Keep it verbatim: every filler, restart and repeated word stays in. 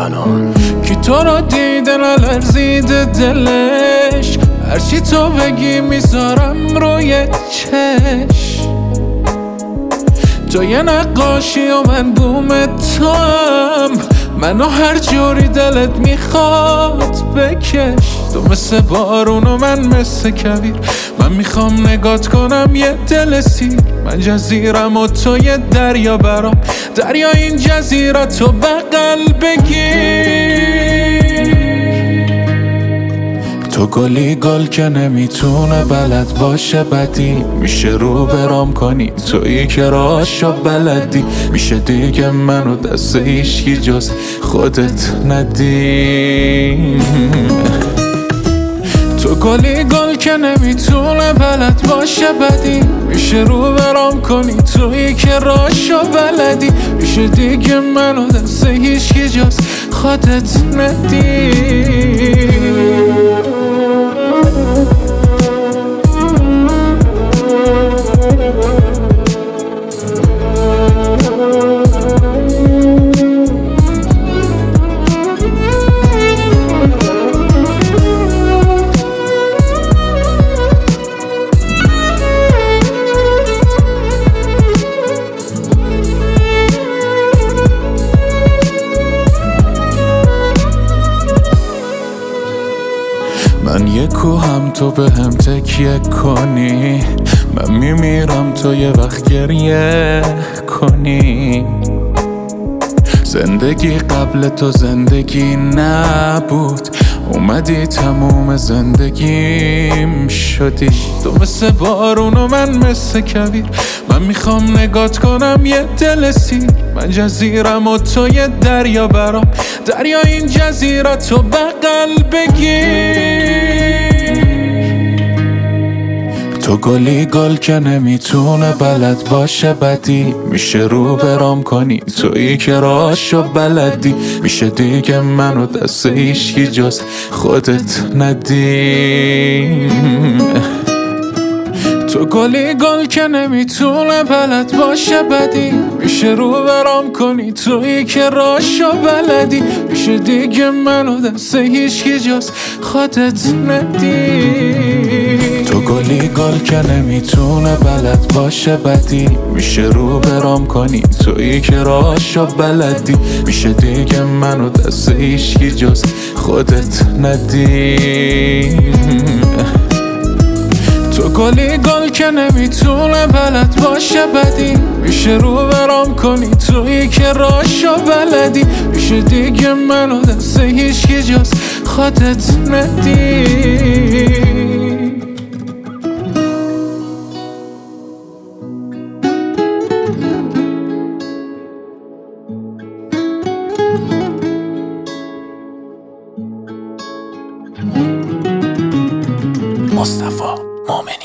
لبنان. کی تو رو دیده نلرزیده دلش، هرچی تو بگی میذارم روی چش. تو یه نقاشی و من بوم توام، منو هر جوری دلت میخواد بکش. تو مثل بارون و من مثل کویر، من میخوام نگات کنم یه دل سیر. من جزیرم و تو یه دریا برام، دریا این جزیره تو بغل بگیر. تو گلی گل که نمیتونه بلد باشه بدی، میشه رو برام کنی تویی که راشو بلدی. میشه دیگه منو دست هیچکی جز خودت ندی. تو گلی گل که نمیتونه بلد باشه بدی، میشه رو برام کنی تویی که راشو بلدی. میشه دیگه منو دست هیچکی جز خودت ندی. من یه کوهم تو به هم تکیه کنی، من میمیرم تو یه وقت گریه کنی. زندگی قبل تو زندگی نبود، اومدی تموم زندگیم شدی. تو مثل بارون و من مثل کویر، من میخوام نگات کنم یه دل سیر. من جزیرم و تو یه دریا برام، دریا این جزیره تو بغل بگیر. تو گلی گل که نمیتونه بلد باشه بدی، میشه رو برام کنی تویی که راشو بلدی. میشه دیگه منو دست هیچکی جز خودت ندی. تو گلی گل که نمیتونه بلد باشه بدی، میشه رو برام کنی تویی که راشو بلدی. میشه دیگه منو دست هیچکی جز خودت ندی. تو گلی گل که نمیتونه بلد باشه بدی، میشه رو برام کنی تویی که راشو بلدی. میشه دیگه منو دست هیچکی جز خودت ندی. تو گلی گل که نمیتونه بلد باشه بدی، میشه رو برام کنی تویی که راشو بلدی. میشه دیگه منو دست هیچکی جز خودت ندی. مصطفی مومنی.